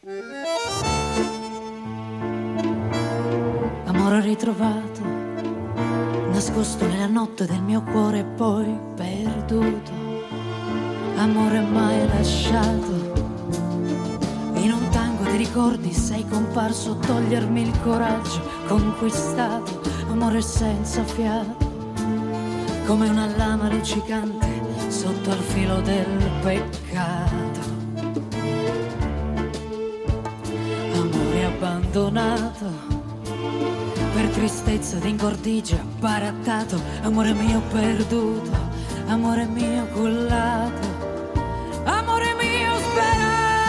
Amore ritrovato, nascosto nella notte del mio cuore e poi perduto. Amore mai lasciato, in un tango di ricordi sei comparso a togliermi il coraggio, conquistato. Amore senza fiato, come una lama luccicante sotto al filo del peccato. Amore abbandonato, per tristezza d'ingordigia barattato. Amore mio perduto, amore mio cullato, amore mio sperato.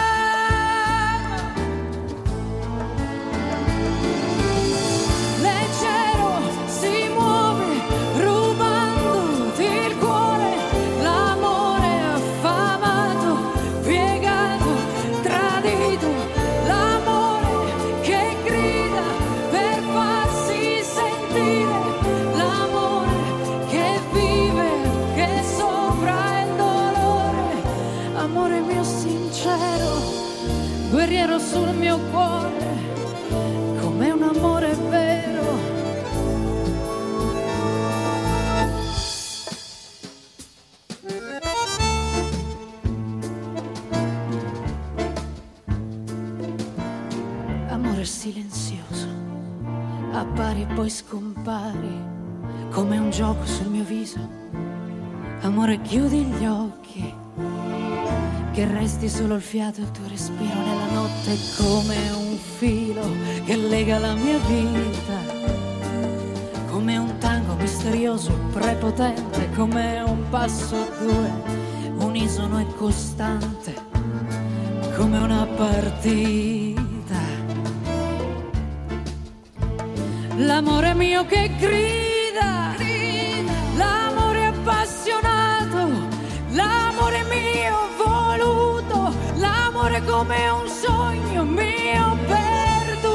Leggero si muove rubandoti il cuore, l'amore affamato, piegato, tradito, l'amore che grida per farsi sentire, l'amore che vive, che sopra il dolore. Amore mio sincero, guerriero sul mio cuore, come un amore vero. Amore silenzioso, appari e poi scompari, come un gioco sul mio viso. Amore chiudi gli occhi, che resti solo il fiato e il tuo respiro nella notte, come un filo che lega la mia vita, come un tango misterioso e prepotente, come un passo a due, unisono e costante, come una partita. L'amore mio che grida, l'amore appassionato, l'amore mio voluto, l'amore come un sogno mio perduto.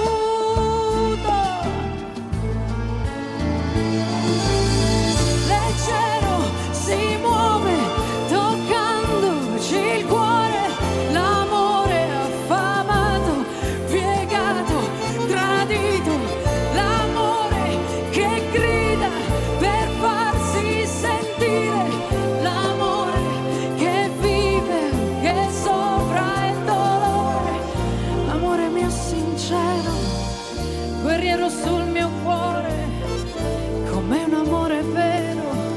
Leggero si muove toccandoci il cuore, l'amore affamato, piegato, tradito, l'amore che grida per farsi sentire, l'amore che vive, che sopra il dolore. Amore mio sincero, guerriero sul mio cuore, come un amore vero.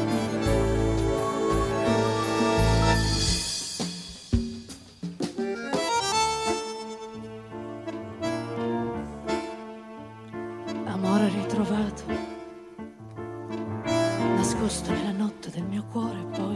Amore ritrovato, nascosto nella notte del mio cuore, poi